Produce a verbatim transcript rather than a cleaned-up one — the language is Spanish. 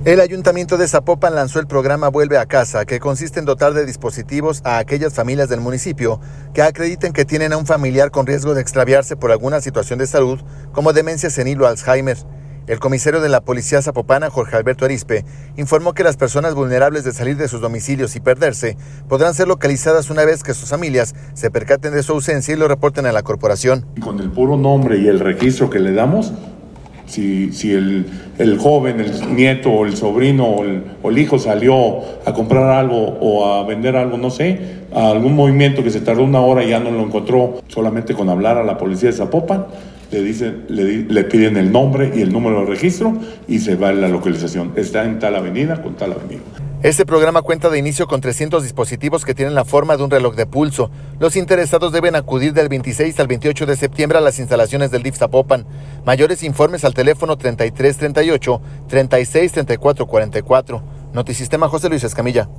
El Ayuntamiento de Zapopan lanzó el programa Vuelve a Casa, que consiste en dotar de dispositivos a aquellas familias del municipio que acrediten que tienen a un familiar con riesgo de extraviarse por alguna situación de salud, como demencia senil o Alzheimer. El comisario de la Policía Zapopana, Jorge Alberto Arispe, informó que las personas vulnerables de salir de sus domicilios y perderse podrán ser localizadas una vez que sus familias se percaten de su ausencia y lo reporten a la corporación. Con el puro nombre y el registro que le damos, Si, si el, el joven, el nieto o el sobrino o el, o el hijo salió a comprar algo o a vender algo, no sé, a algún movimiento que se tardó una hora y ya no lo encontró, solamente con hablar a la policía de Zapopan, le, dicen, le, le piden el nombre y el número de registro y se va a la localización. Está en tal avenida con tal avenida. Este programa cuenta de inicio con trescientos dispositivos que tienen la forma de un reloj de pulso. Los interesados deben acudir del veintiséis al veintiocho de septiembre a las instalaciones del D I F Zapopan. Mayores informes al teléfono treinta y tres treinta y ocho, treinta y seis treinta y cuatro cuarenta y cuatro. Notisistema, José Luis Escamilla.